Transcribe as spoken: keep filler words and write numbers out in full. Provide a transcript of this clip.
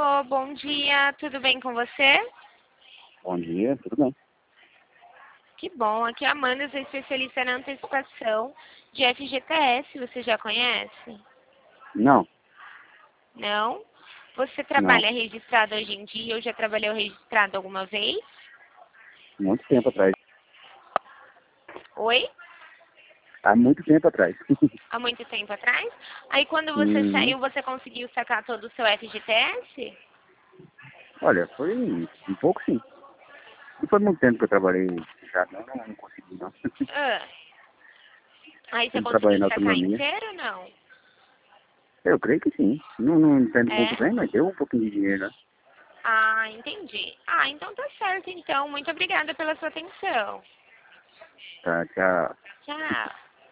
Alô, bom dia, tudo bem com você? Bom dia, tudo bem? Que bom, aqui é a Amanda, eu sou especialista na antecipação de F G T S, você já conhece? Não, Não? Você não. trabalha registrado hoje em dia ou já trabalhou registrado alguma vez? Muito tempo atrás. Oi? Há muito tempo atrás. Há muito tempo atrás? Aí quando você Uhum. saiu, você conseguiu sacar todo o seu F G T S? Olha, foi um pouco sim. Não foi muito tempo que eu trabalhei já, não, não, não consegui não. Ah, aí você Sempre trabalhei conseguiu na sacar autonomia. inteiro ou não? Eu creio que sim. Não, não entendo muito É? bem, mas deu um pouquinho de dinheiro, né? Ah, entendi. Ah, então tá certo então. Muito obrigada pela sua atenção. Tá, tchau. Tchau.